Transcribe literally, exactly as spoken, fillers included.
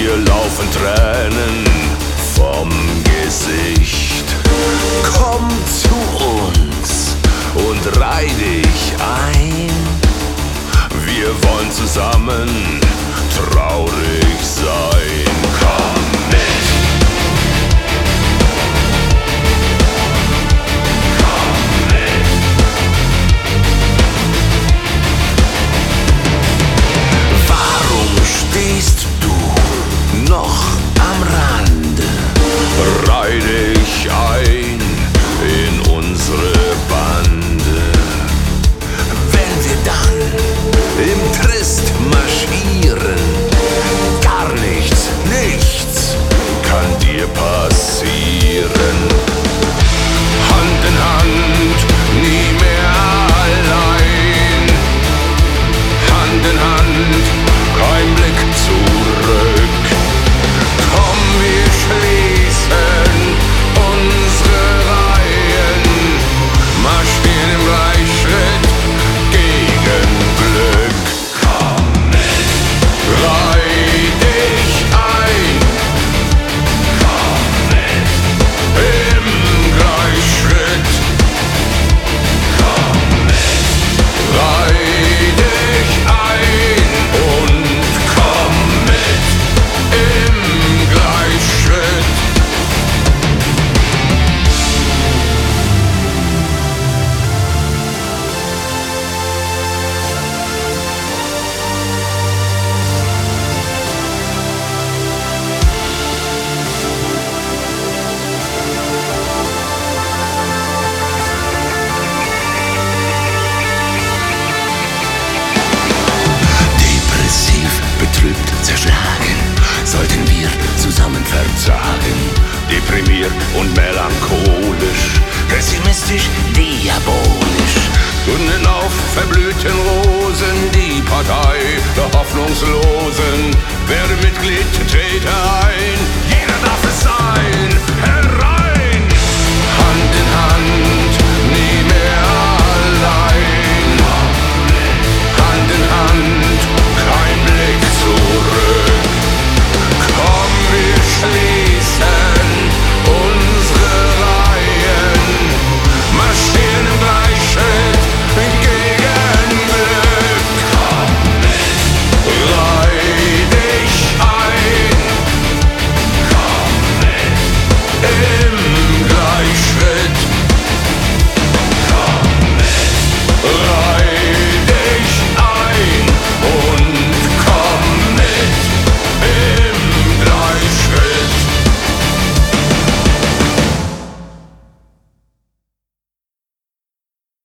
Mir laufen Tränen vom Gesicht. Komm zu uns und reih dich ein. Wir wollen zusammen traurig sein. Komm mit. Komm mit. Warum stehst du noch am Rande? Reih dich ein in unsere Bande. Wenn wir dann im Trist marschieren, gar nichts, nichts kann dir passieren. Hand in Hand, nie mehr allein. Hand in Hand, kein Blick zurück. Komm, wir schließen unsere Reihen, marschieren im Gleichschritt gegen Glück. Komm mit, reih dich ein. Komm mit, im Gleichschritt. Komm mit, reih dich ein und komm mit im Gleichschritt. Depressiv, betrübt, zerschlagen, sollten wir zusammen verzagen. Deprimiert und melancholisch, pessimistisch, diabolisch. Gründen auf verblühten Rosen die Partei der Hoffnungslosen. Werde Mitglied, trete